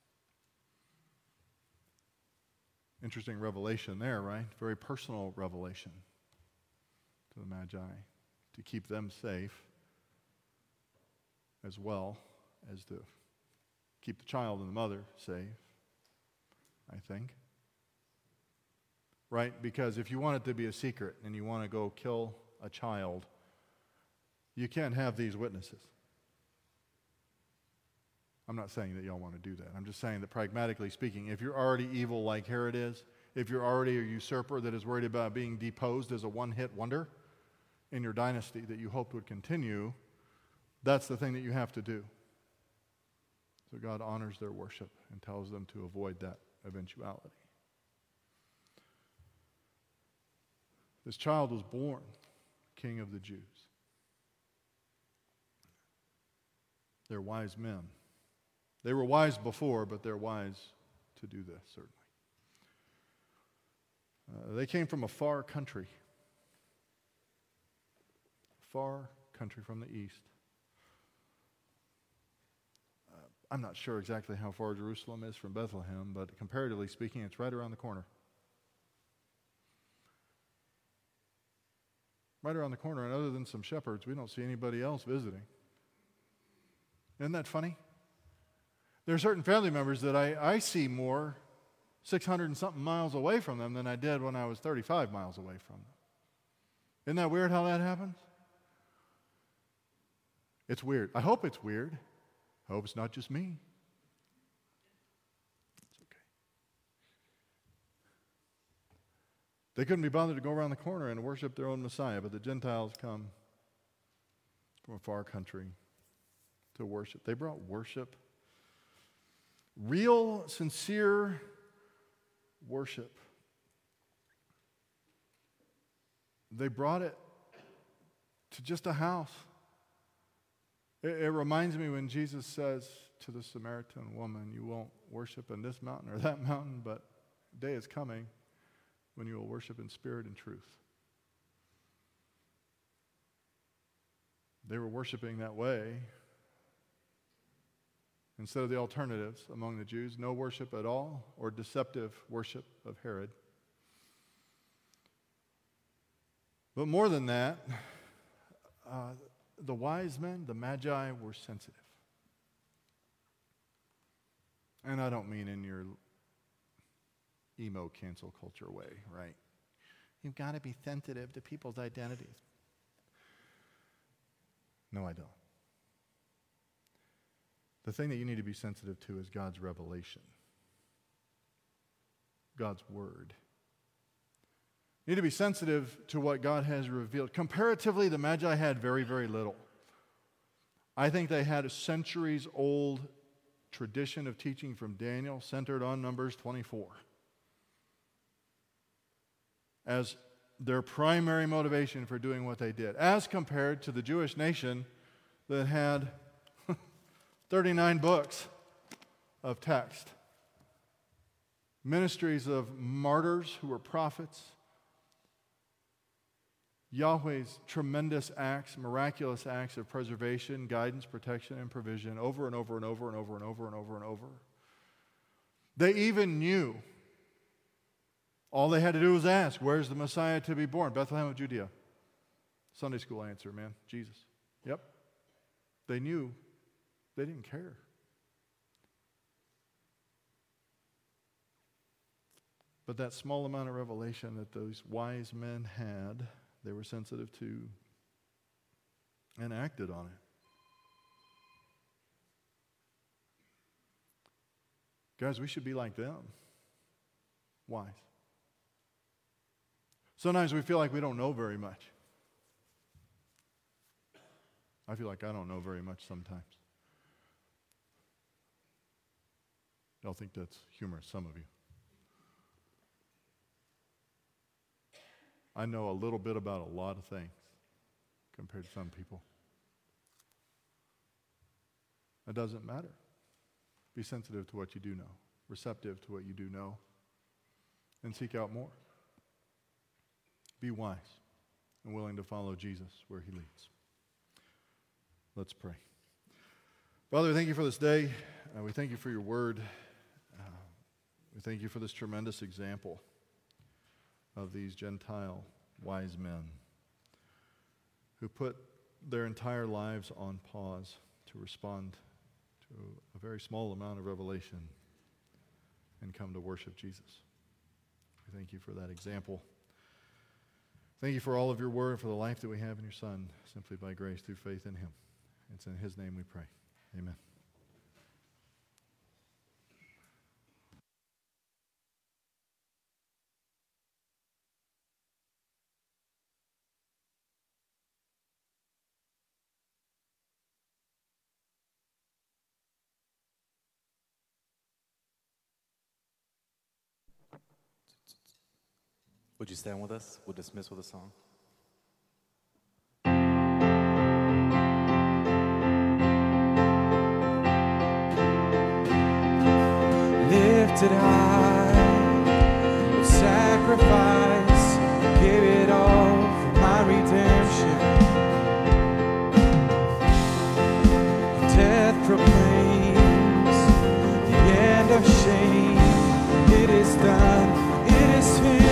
Interesting revelation there, right? Very personal revelation to the Magi to keep them safe as well as to keep the child and the mother safe, I think. Right? Because if you want it to be a secret and you want to go kill a child, you can't have these witnesses. I'm not saying that y'all want to do that. I'm just saying that pragmatically speaking, if you're already evil like Herod is, if you're already a usurper that is worried about being deposed as a one-hit wonder in your dynasty that you hoped would continue, that's the thing that you have to do. So God honors their worship and tells them to avoid that eventuality. This child was born King of the Jews. They're wise men. They were wise before, but they're wise to do this, certainly. Uh, they came from a far country. Far country from the east. Uh, I'm not sure exactly how far Jerusalem is from Bethlehem, but comparatively speaking, it's right around the corner. Right around the corner, and other than some shepherds, we don't see anybody else visiting. Isn't that funny? There are certain family members that I, I see more six hundred and something miles away from them than I did when I was thirty-five miles away from them. Isn't that weird how that happens? It's weird. I hope it's weird. I hope it's not just me. It's okay. They couldn't be bothered to go around the corner and worship their own Messiah, but the Gentiles come from a far country to worship. They brought worship. Real, sincere worship. They brought it to just a house. It, it reminds me when Jesus says to the Samaritan woman, you won't worship in this mountain or that mountain, but a day is coming when you will worship in spirit and truth. They were worshiping that way. Instead of the alternatives among the Jews, no worship at all or deceptive worship of Herod. But more than that, uh, the wise men, the Magi, were sensitive. And I don't mean in your emo cancel culture way, right? You've got to be sensitive to people's identities. No, I don't. The thing that you need to be sensitive to is God's revelation, God's word. You need to be sensitive to what God has revealed. Comparatively, the Magi had very, very little. I think they had a centuries-old tradition of teaching from Daniel centered on Numbers twenty-four as their primary motivation for doing what they did, as compared to the Jewish nation that had thirty-nine books of text, ministries of martyrs who were prophets, Yahweh's tremendous acts, miraculous acts of preservation, guidance, protection, and provision over and over and over and over and over and over and over. They even knew. All they had to do was ask, where's the Messiah to be born? Bethlehem of Judea. Sunday school answer, man. Jesus. Yep. They knew. They didn't care. But that small amount of revelation that those wise men had, they were sensitive to and acted on it. Guys, we should be like them. Wise. Sometimes we feel like we don't know very much. I feel like I don't know very much sometimes. Y'all think that's humorous, some of you. I know a little bit about a lot of things compared to some people. It doesn't matter. Be sensitive to what you do know, receptive to what you do know, and seek out more. Be wise and willing to follow Jesus where he leads. Let's pray. Father, we thank you for this day. Uh, we thank you for your word. Uh, we thank you for this tremendous example of these Gentile wise men who put their entire lives on pause to respond to a very small amount of revelation and come to worship Jesus. We thank you for that example. Thank you for all of your word, for the life that we have in your Son, simply by grace through faith in him. It's in his name we pray. Amen. Would you stand with us? We'll dismiss with a song. Lifted high with sacrifice, gave it all for my redemption. Death proclaims the end of shame. It is done, it is finished.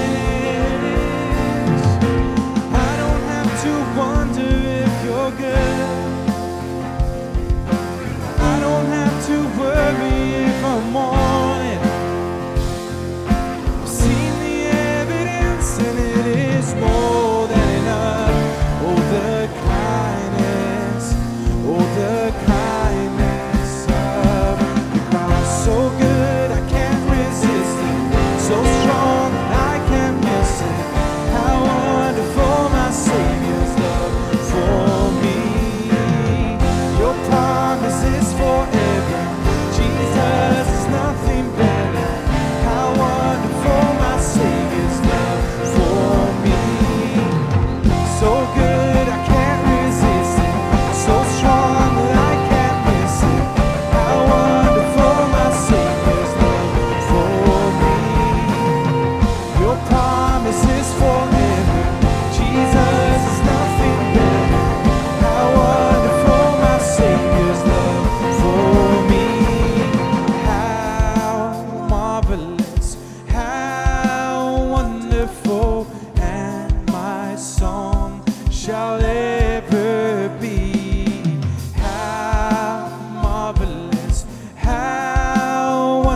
I don't have to wonder if you're good. I don't have to worry if I'm on. I've seen the evidence and it is more than enough. Oh, the kindness, oh, the kindness of the cross. So good I can't resist it, so strong I can't miss it. How wonderful my Savior's love for me. Your promise is forever. Jesus is nothing better. How wonderful my Savior's love for me. So good I can't resist it, so strong that I can't miss it. How wonderful my Savior's love for me. Your promise is forever. Jesus is nothing better. How wonderful my Savior's love for me. How marvelous, how wonderful, and my song shall ever be. How marvelous, how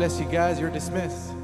bless you guys. You're dismissed.